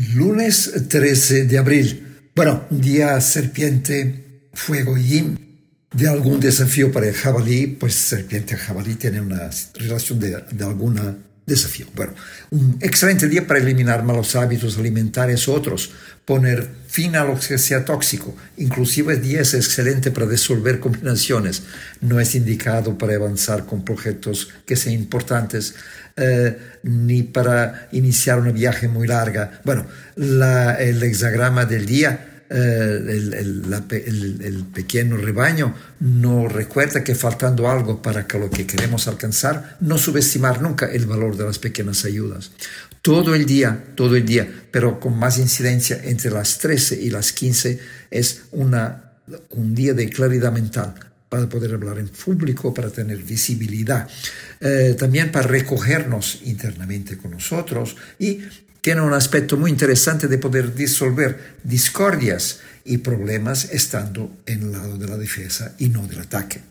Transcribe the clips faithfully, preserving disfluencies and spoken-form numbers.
Lunes trece de abril. Bueno, un día serpiente, fuego yin, de algún desafío para el jabalí, pues serpiente y jabalí tienen una relación de, de algún desafío. Bueno, un excelente día para eliminar malos hábitos alimentarios u otros, poner fin a lo que sea tóxico. Inclusive el día es excelente para disolver combinaciones. No es indicado para avanzar con proyectos que sean importantes, eh, ni para iniciar un viaje muy larga. Bueno, la, el hexagrama del día, eh, el, el, la, el, el pequeño rebaño, nos recuerda que faltando algo para que lo que queremos alcanzar, no subestimar nunca el valor de las pequeñas ayudas. Todo el día, todo el día, pero con más incidencia entre las trece y las quince, es una, un día de claridad mental para poder hablar en público, para tener visibilidad, eh, también para recogernos internamente con nosotros, y tiene un aspecto muy interesante de poder disolver discordias y problemas estando en el lado de la defensa y no del ataque.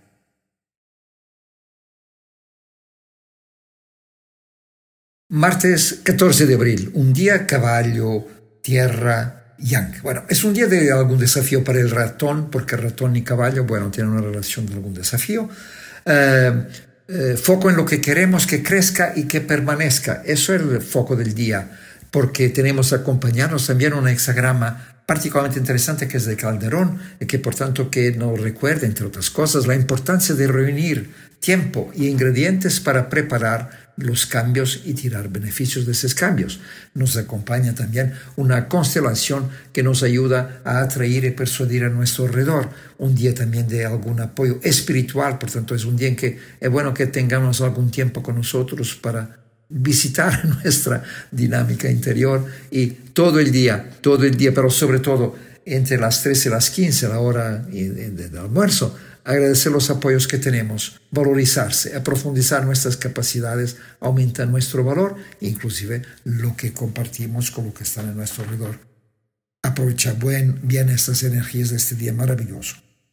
Martes catorce de abril, un día caballo, tierra, yang. Bueno, es un día de algún desafío para el ratón, porque ratón y caballo, bueno, tienen una relación de algún desafío. Eh, eh, foco en lo que queremos que crezca y que permanezca. Eso es el foco del día, porque tenemos acompañarnos también un hexagrama particularmente interesante que es de Calderón, y que por tanto que nos recuerda, entre otras cosas, la importancia de reunir tiempo y ingredientes para preparar los cambios y tirar beneficios de esos cambios. Nos acompaña también una constelación que nos ayuda a atraer y persuadir a nuestro alrededor. Un día también de algún apoyo espiritual, por tanto es un día en que es bueno que tengamos algún tiempo con nosotros para visitar nuestra dinámica interior, y todo el día, todo el día, pero sobre todo entre las trece y las quince, la hora del almuerzo, agradecer los apoyos que tenemos, valorizarse, a profundizar nuestras capacidades, aumenta nuestro valor, inclusive lo que compartimos con lo que está en nuestro alrededor. Aprovecha buen, bien estas energías de este día maravilloso.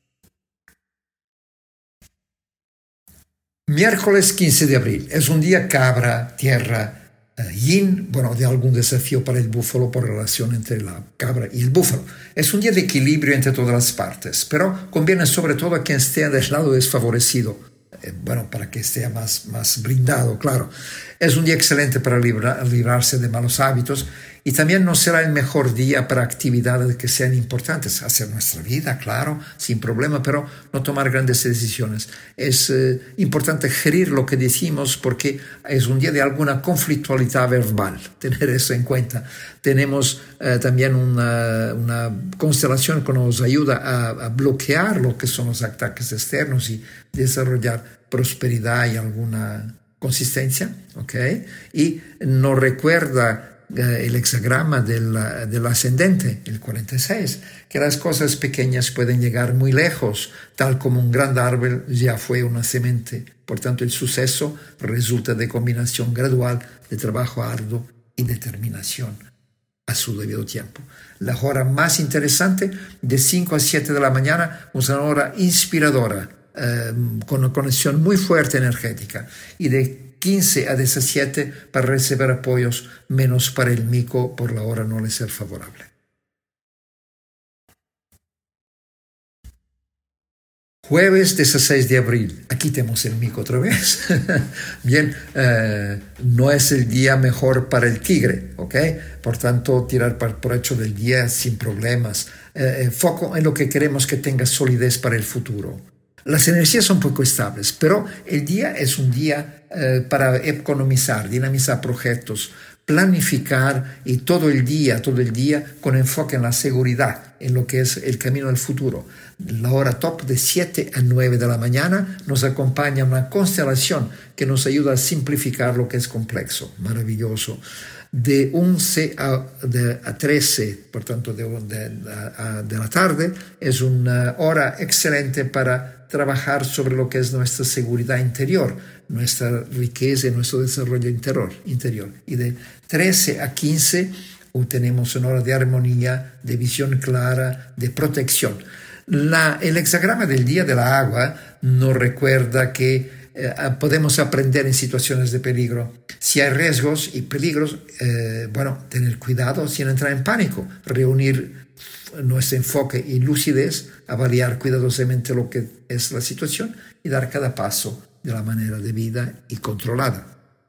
Miércoles quince de abril, es un día cabra, tierra, uh, yin, bueno, de algún desafío para el búfalo por relación entre la cabra y el búfalo. Es un día de equilibrio entre todas las partes, pero conviene sobre todo a quien esté del lado desfavorecido, eh, bueno, para que esté más, más blindado, claro. Es un día excelente para libra, librarse de malos hábitos, y también no será el mejor día para actividades que sean importantes. Hacer nuestra vida, claro, sin problema, pero no tomar grandes decisiones. Es eh, importante gerir lo que decimos, porque es un día de alguna conflictualidad verbal. Tener eso en cuenta. Tenemos eh, también una, una constelación que nos ayuda a, a bloquear lo que son los ataques externos y desarrollar prosperidad y alguna consistencia, ¿ok? Y nos recuerda el hexagrama del, del ascendente, el cuarenta y seis, que las cosas pequeñas pueden llegar muy lejos, tal como un gran árbol ya fue una semente. Por tanto, el suceso resulta de combinación gradual de trabajo arduo y determinación a su debido tiempo. La hora más interesante, de cinco a siete de la mañana, es una hora inspiradora, eh, con una conexión muy fuerte energética, y de quince a diecisiete para recibir apoyos, menos para el mico por la hora no le ser favorable. Jueves dieciséis de abril, aquí tenemos el mico otra vez. Bien, eh, no es el día mejor para el tigre, ¿ok? Por tanto, tirar provecho del día sin problemas. Eh, foco en lo que queremos que tenga solidez para el futuro. Las energías son poco estables, pero el día es un día eh, para economizar, dinamizar proyectos, planificar, y todo el día, todo el día con enfoque en la seguridad, en lo que es el camino al futuro. La hora top de siete a nueve de la mañana nos acompaña una constelación que nos ayuda a simplificar lo que es complejo. Maravilloso. De once a, de, a trece, por tanto de, de, a, de la tarde, es una hora excelente para trabajar sobre lo que es nuestra seguridad interior, nuestra riqueza y nuestro desarrollo interior. interior. Y de trece a quince tenemos una hora de armonía, de visión clara, de protección. La, el hexagrama del día de la agua nos recuerda que eh, podemos aprender en situaciones de peligro. Si hay riesgos y peligros, eh, bueno, tener cuidado sin entrar en pánico, reunir nuestro enfoque y lucidez, avaliar cuidadosamente lo que es la situación y dar cada paso de la manera debida y controlada.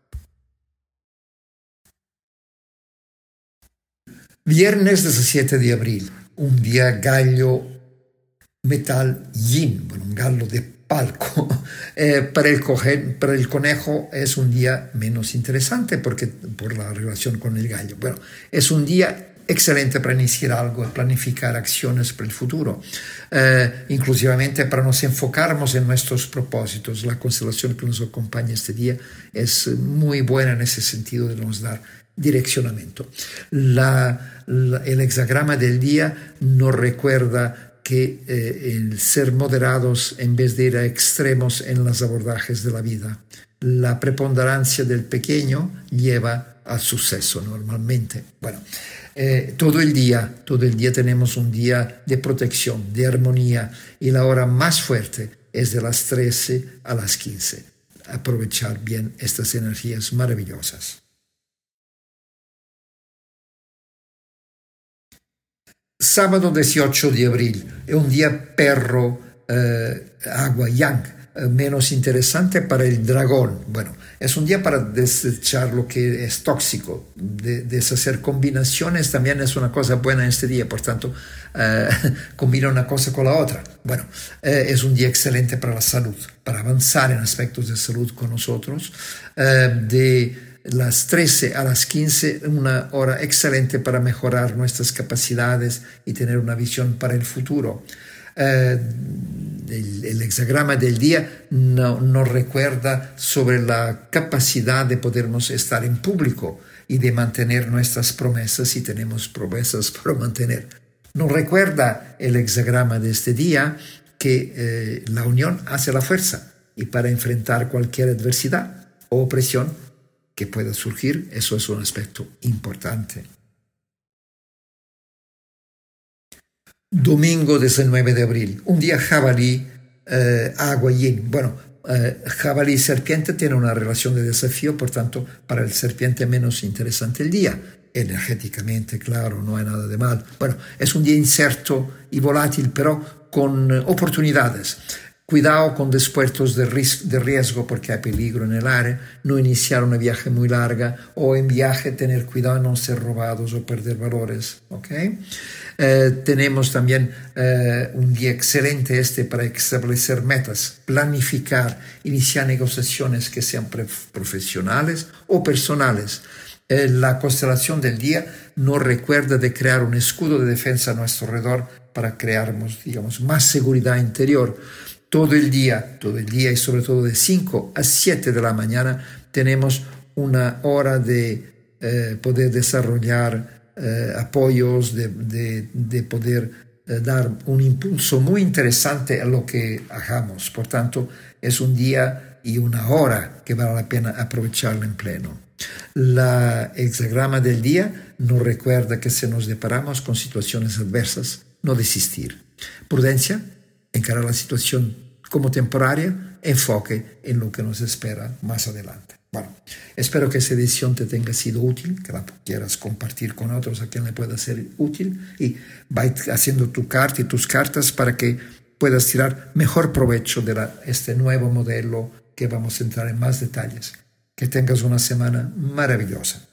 Viernes diecisiete de abril, un día gallo metal yin, bueno, un gallo de palco. Eh, para, el coge, para el conejo es un día menos interesante porque por la relación con el gallo. Bueno, es un día excelente para iniciar algo y planificar acciones para el futuro, eh, inclusivamente para nos enfocarnos en nuestros propósitos. La constelación que nos acompaña este día es muy buena en ese sentido de nos dar direccionamiento. La, la, el hexagrama del día nos recuerda que eh, el ser moderados en vez de ir a extremos en los abordajes de la vida. La preponderancia del pequeño lleva al suceso normalmente. Bueno, eh, todo el día, todo el día tenemos un día de protección, de armonía, y la hora más fuerte es de las trece a las quince. Aprovechar bien estas energías maravillosas. Sábado dieciocho de abril, es un día perro, eh, agua, yang, eh, menos interesante para el dragón. Bueno, es un día para desechar lo que es tóxico, de, deshacer combinaciones también es una cosa buena en este día, por tanto, eh, combina una cosa con la otra. Bueno, eh, es un día excelente para la salud, para avanzar en aspectos de salud con nosotros, eh, de las trece a las quince, una hora excelente para mejorar nuestras capacidades y tener una visión para el futuro. Eh, el, el hexagrama del día no, nos recuerda sobre la capacidad de podernos estar en público y de mantener nuestras promesas si tenemos promesas por mantener. Nos recuerda el hexagrama de este día que eh, la unión hace la fuerza y para enfrentar cualquier adversidad o opresión que pueda surgir, eso es un aspecto importante. Domingo diecinueve de abril, un día jabalí, eh, agua yin. Bueno, eh, jabalí y serpiente tienen una relación de desafío, por tanto, para el serpiente menos interesante el día. Energéticamente, claro, no hay nada de mal. Bueno, es un día incierto y volátil, pero con eh, oportunidades. Cuidado con despuestos de, de riesgo porque hay peligro en el área, no iniciar una viaje muy larga o en viaje tener cuidado de no ser robados o perder valores. ¿Okay? Eh, tenemos también eh, un día excelente este para establecer metas, planificar, iniciar negociaciones que sean profesionales o personales. Eh, la constelación del día nos recuerda de crear un escudo de defensa a nuestro alrededor para crearnos, digamos, más seguridad interior. Todo el día, todo el día y sobre todo de cinco a siete de la mañana tenemos una hora de eh, poder desarrollar eh, apoyos, de, de, de poder eh, dar un impulso muy interesante a lo que hagamos. Por tanto, es un día y una hora que vale la pena aprovecharlo en pleno. La hexagrama del día nos recuerda que si nos deparamos con situaciones adversas, no desistir. Prudencia, encarar la situación como temporaria, enfoque en lo que nos espera más adelante. Bueno, espero que esa edición te tenga sido útil, que la quieras compartir con otros a quien le pueda ser útil y va haciendo tu carta y tus cartas para que puedas tirar mejor provecho de la, este nuevo modelo que vamos a entrar en más detalles. Que tengas una semana maravillosa.